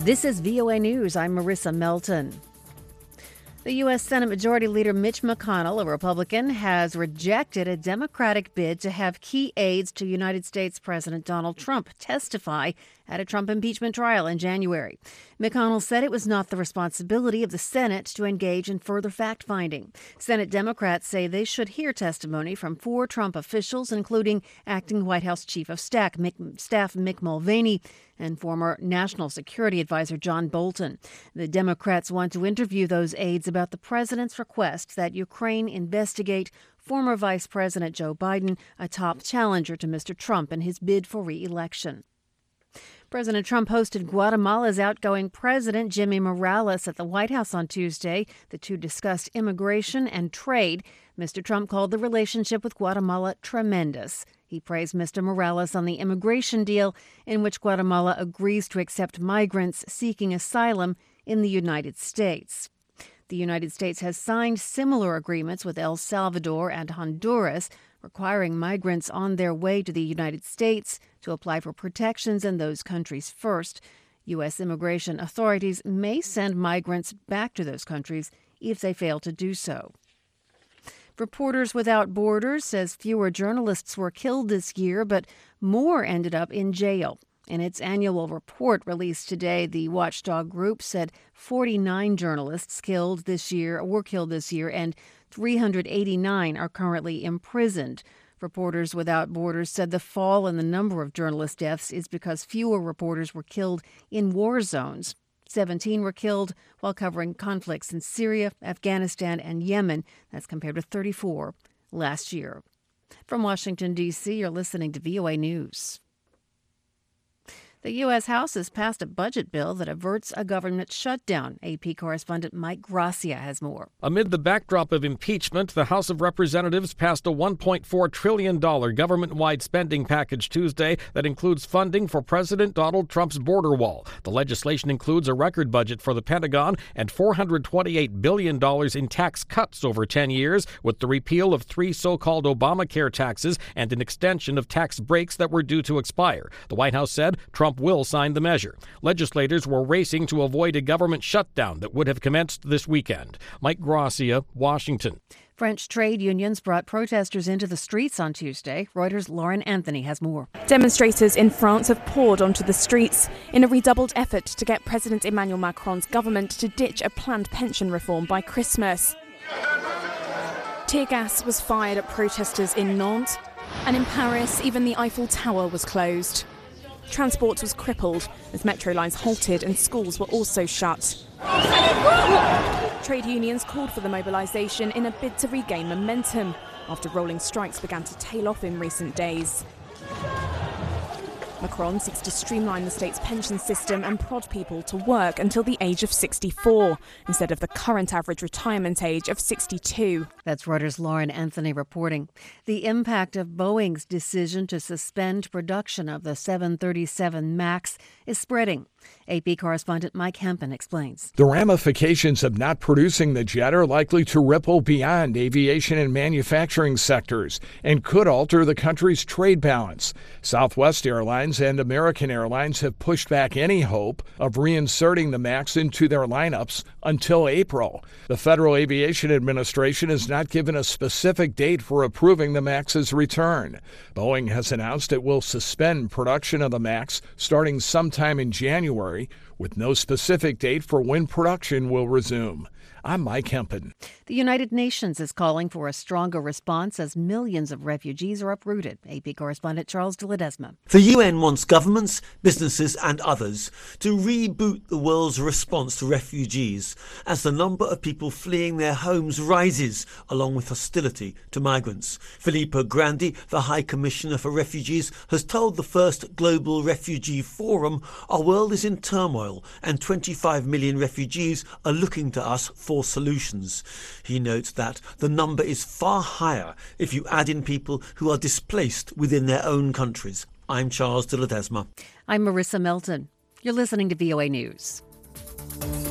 This is VOA News. I'm Marissa Melton. The U.S. Senate Majority Leader Mitch McConnell, a Republican, has rejected a Democratic bid to have key aides to United States President Donald Trump testify at a Trump impeachment trial in January. McConnell said it was not the responsibility of the Senate to engage in further fact-finding. Senate Democrats say they should hear testimony from 4 Trump officials, including acting White House Chief of Staff Mick Mulvaney and former National Security Advisor John Bolton. The Democrats want to interview those aides about the president's request that Ukraine investigate former Vice President Joe Biden, a top challenger to Mr. Trump in his bid for re-election. President Trump hosted Guatemala's outgoing president, Jimmy Morales, at the White House on Tuesday. The two discussed immigration and trade. Mr. Trump called the relationship with Guatemala tremendous. He praised Mr. Morales on the immigration deal, in which Guatemala agrees to accept migrants seeking asylum in the United States. The United States has signed similar agreements with El Salvador and Honduras, requiring migrants on their way to the United States to apply for protections in those countries first. U.S. immigration authorities may send migrants back to those countries if they fail to do so. Reporters Without Borders says fewer journalists were killed this year, but more ended up in jail. In its annual report released today, the watchdog group said 49 journalists were killed this year, and 389 are currently imprisoned. Reporters Without Borders said the fall in the number of journalist deaths is because fewer reporters were killed in war zones. 17 were killed while covering conflicts in Syria, Afghanistan, and Yemen. That's compared with 34 last year. From Washington, D.C., you're listening to VOA News. The U.S. House has passed a budget bill that averts a government shutdown. AP correspondent Mike Gracia has more. Amid the backdrop of impeachment, the House of Representatives passed a $1.4 trillion government-wide spending package Tuesday that includes funding for President Donald Trump's border wall. The legislation includes a record budget for the Pentagon and $428 billion in tax cuts over 10 years, with the repeal of 3 so-called Obamacare taxes and an extension of tax breaks that were due to expire. The White House said Trump will sign the measure. Legislators were racing to avoid a government shutdown that would have commenced this weekend. Mike Gracia, Washington. French trade unions brought protesters into the streets on Tuesday. Reuters' Lauren Anthony has more. Demonstrators in France have poured onto the streets in a redoubled effort to get President Emmanuel Macron's government to ditch a planned pension reform by Christmas. Tear gas was fired at protesters in Nantes, and in Paris, even the Eiffel Tower was closed. Transport was crippled as metro lines halted and schools were also shut. Trade unions called for the mobilisation in a bid to regain momentum after rolling strikes began to tail off in recent days. Macron seeks to streamline the state's pension system and prod people to work until the age of 64, instead of the current average retirement age of 62. That's Reuters' Lauren Anthony reporting. The impact of Boeing's decision to suspend production of the 737 MAX is spreading. AP correspondent Mike Hempen explains. The ramifications of not producing the jet are likely to ripple beyond aviation and manufacturing sectors and could alter the country's trade balance. Southwest Airlines and American Airlines have pushed back any hope of reinserting the MAX into their lineups until April. The Federal Aviation Administration has not given a specific date for approving the MAX's return. Boeing has announced it will suspend production of the MAX starting sometime in January, with no specific date for when production will resume. I'm Mike Hempen. The United Nations is calling for a stronger response as millions of refugees are uprooted. AP correspondent Charles de Ledesma. The UN wants governments, businesses and others to reboot the world's response to refugees as the number of people fleeing their homes rises, along with hostility to migrants. Filippo Grandi, the High Commissioner for Refugees, has told the first Global Refugee Forum our world is in turmoil and 25 million refugees are looking to us for solutions. He notes that the number is far higher if you add in people who are displaced within their own countries. I'm Charles de Ledesma. I'm Marissa Melton. You're listening to VOA News.